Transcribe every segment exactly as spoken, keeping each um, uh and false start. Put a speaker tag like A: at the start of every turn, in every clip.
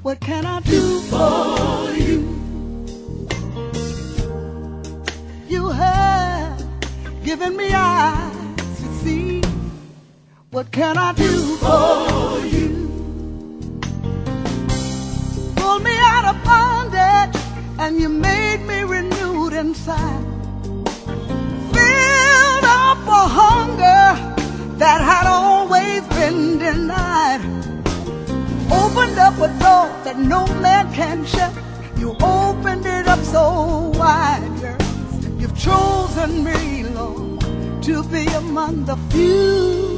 A: What can I do for you? You have given me eyes to see. What can I do for you? Pulled me out of bondage and you made me renewed inside. Filled up a hunger that had always been denied. Opened up a door that no man can shut. You opened it up so wide, yes. You've chosen me, Lord, to be among the few.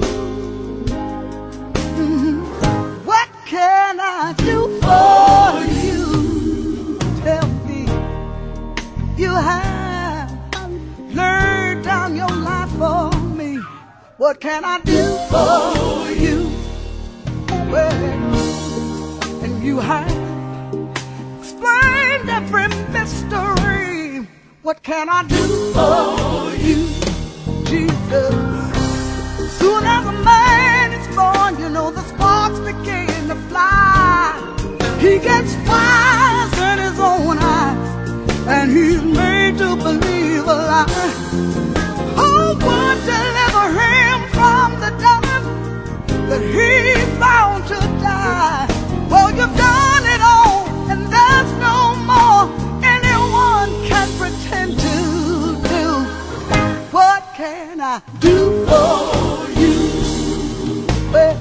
A: Mm-hmm. What can I do for you? Tell me. You have laid down your life for me. What can I do for you? Well, and you have explained every mystery. What can I do for you, Jesus? Soon as a man is born, you know the sparks begin to fly. He gets wise in his own eyes, and he's made to believe a lie. Who would deliver him from the devil that he's bound to die? Well, you've done it all, and there's no more anyone can pretend to do. What can I do for you? Well,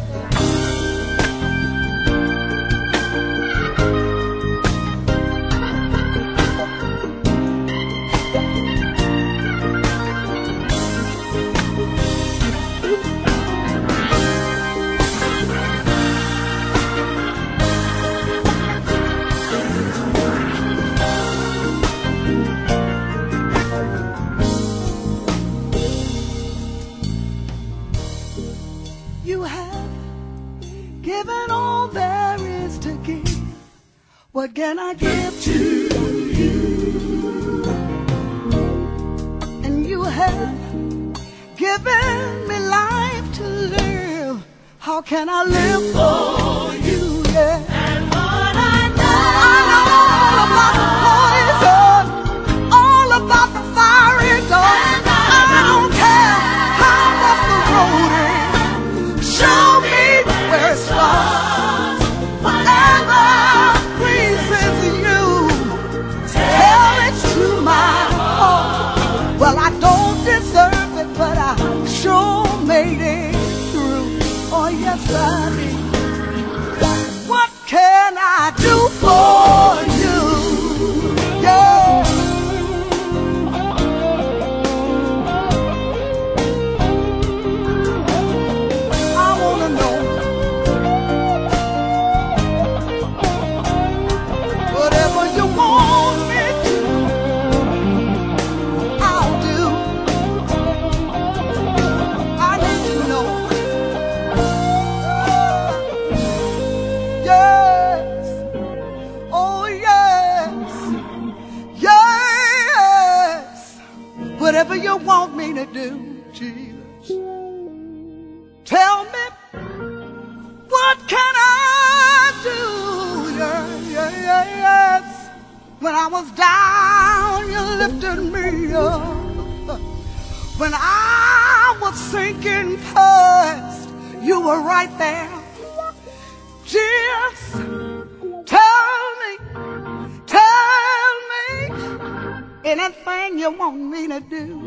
A: you have given all there is to give. What can I give to you? And you have given me life to live. How can I live for you? Yeah. And what I know, I know all about the poison, all about the fiery dart. I don't care how rough the road is. Show me where it starts. Whatever pleases you, tell it to my heart. Well, I don't deserve it, but I sure made it through. Oh, yes, I did. What can I do for you? Yeah. Whatever you want me to do, Jesus. Tell me, what can I do? Yeah, yeah, yeah, yes. When I was down, you lifted me up. When I was sinking fast, you were right there. Jesus, tell me, tell me anything you want me to do.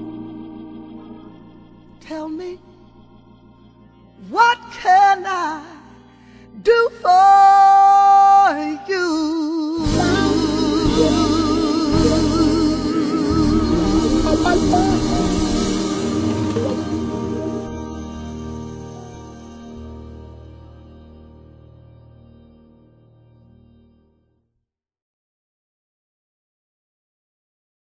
A: Tell me, what can I do for you?